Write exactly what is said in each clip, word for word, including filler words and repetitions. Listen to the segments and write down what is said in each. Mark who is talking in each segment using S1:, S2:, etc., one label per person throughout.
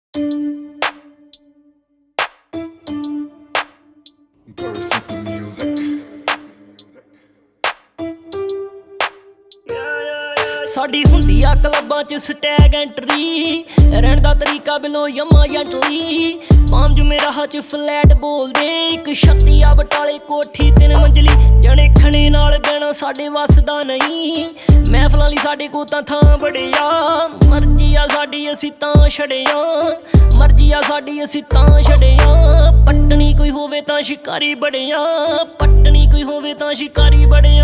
S1: ਸਾਡੀ ਹੁੰਦੀ ਆ ਕਲੱਬਾਂ ਚ ਸਟੈਗ ਐਂਟਰੀ, ਰਹਿਣ ਦਾ ਤਰੀਕਾ ਬਿਲੋ ਯਮਾ ਜੈਂਟਲੀ। ਪਾਮ ਜੁਮੇ ਰਾਹ ਚ ਫਲੈਟ ਬੋਲਦੇ, ਇੱਕ ਛੱਤੀ ਆ ਬਟਾਲੇ ਕੋਠੀ ਤਿੰਨ ਮੰਜ਼ਲੀ। ਜਣੇ ਖਣੇ ਨਾਲ ਬਹਿਣਾ ਸਾਡੇ ਵੱਸ ਦਾ ਨਹੀਂ, ਮਹਿਫਲਾਂ ਲਈ ਸਾਡੇ ਕੋਲ ਤਾਂ ਥਾਂ ਬੜੇ ਆ। ਮਰਜ਼ੀ ਆ ਸਾਡੀ ਅਸੀਂ ਤਾਂ ਛੜਿਆ, ਮਰਜ਼ੀ ਆ ਸਾਡੀ ਅਸੀਂ ਤਾਂ ਛੜਿਆ। ਪੱਟਣੀ ਕੋਈ ਹੋਵੇ ਤਾਂ ਸ਼ਿਕਾਰੀ ਬੜਿਆ, ਪੱਟਣੀ ਕੋਈ ਹੋਵੇ ਤਾਂ ਸ਼ਿਕਾਰੀ ਬੜਿਆ।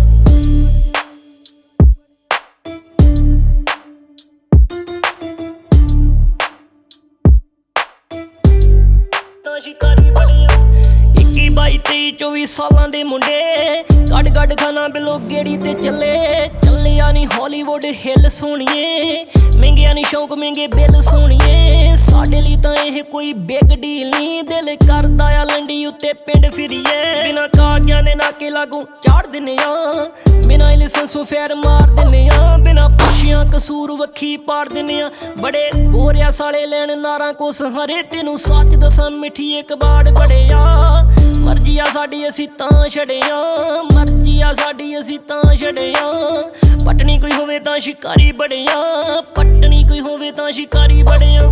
S1: ਇੱਕੀ ਬਾਈ ਤੇਈ ਚੌਵੀ ਸਾਲਾਂ ਦੇ ਮੁੰਡੇ, ਕੱਢ ਕੱਢ ਖਾਣਾ ਬਿਲੋ ਗੇੜੀ ਤੇ ਚੱਲੇ। ਚੱਲਿਆ ਨੀ ਹਾਲੀਵੁੱਡ ਹਿੱਲ ਸੋਣੀਏ, ਮਹਿੰਗਿਆ ਨੀ ਸ਼ੌਂਕ ਮਹਿੰਗੇ ਬਿੱਲ ਸੋਣੀਏ। ਸਾਡੇ ਲਈ ਤਾਂ ਇਹ ਕੋਈ ਬਿਗ ਡੀਲ ਨੀ, ਦਿਲ ਕਰਦਾ ਆ ਲੰਡੀ ਉੱਤੇ ਪਿੰਡ ਫਿਰੀਏ। ਬਿਨਾਂ ਕਾਗਜ਼ਾਂ ਦੇ ਨਾਕੇ ਲਾਗੋਂ ਚਾੜ ਦਿੰਨੇ ਆ, ਬਿਨਾਂ ਲਾਇਸੈਂਸੋਂ ਫੇਰ ਮਾਰ ਦਿੰਨੇ ਆ। ਬਿਨਾਂ ਪੁੱਛਿਆਂ ਕਸੂਰ ਵੱਖੀ ਪਾੜ ਦਿੰਨੇ ਆ, ਬੜੇ ਬੋਰਿਆ ਸਾਲੇ ਲੈਣ ਨਾਰਾਂ ਕੋ ਸਹਾਰੇ। ਤੈਨੂੰ ਸੱਚ ਦੱਸਾਂ ਮਿੱਠੀਏ ਕਬਾੜ ਬੜੇ ਆ, ਮਰਜ਼ੀ ਆ ਸਾਡੀ ਅਸੀਂ ਤਾਂ ਛੜਿਆ, ਮਰਜ਼ੀ ਆ ਸਾਡੀ ਅਸੀਂ ਤਾਂ ਛੜਿਆ। ਪੱਟਣੀ ਕੋਈ ਹੋਵੇ ਤਾਂ ਸ਼ਿਕਾਰੀ ਬੜਿਆ, ਪੱਟਣੀ ਕੋਈ ਹੋਵੇ ਤਾਂ ਸ਼ਿਕਾਰੀ ਬੜਿਆ।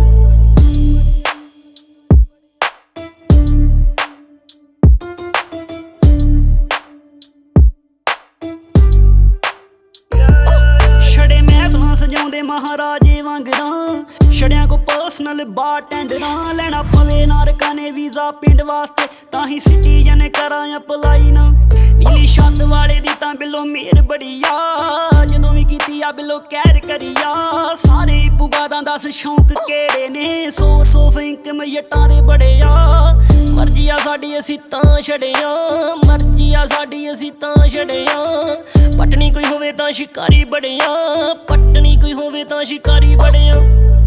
S1: ਛੜੇ ਮਹਿਫਲਾਂ ਸਜਾਉਂਦੇ ਮਹਾਰਾਜੇ ਵਾਂਗਰਾਂ, ਛੜਿਆਂ ਕੋ ਪਰਸਨਲ ਬਾਰਟੈਂਡਰਾਂ। ਲੈਣਾ ਪਵੇ ਨਾਰਕਾਂ ਨੇ ਵੀਜ਼ਾ ਪਿੰਡ ਵਾਸਤੇ, ਤਾਂ ਹੀ ਸਿਟੀਜ਼ਨ ਕਰਾਂ ਅਪਲਾਈ ਨਾ। ਨੀਲੀ ਛੱਤ ਵਾਲੇ ਦੀ ਤਾਂ ਬਿਲੋ ਮੇਰ ਬੜੀ ਆ, ਜਦੋਂ ਵੀ ਕੀਤੀ ਆ ਬਿਲੋ ਕਹਿਰ ਕਰੀਆ। ਸਾਰੇ ਪੁਗਾਦਾਂ ਦੱਸ ਸ਼ੌਂਕ ਕਿਹੜੇ ਨੇ, ਸੋਰਸ ਆਫ ਇਨਕਮ ਜੱਟਾਂ ਦੇ ਬੜੇ ਆ। ਮਰਜ਼ੀ ਆ ਸਾਡੀ ਅਸੀਂ ਤਾਂ ਛੜਿਆ, ਮਰਜ਼ੀ ਆ ਸਾਡੀ ਅਸੀਂ ਤਾਂ ਛੜਿਆ। ਪੱਟਣੀ ਕੋਈ ਹੋਵੇ ਤਾਂ ਸ਼ਿਕਾਰੀ ਬੜਿਆ, ਪੱਟਣੀ ਕੋਈ ਹੋਵੇ ਤਾਂ ਸ਼ਿਕਾਰੀ ਬੜਿਆ।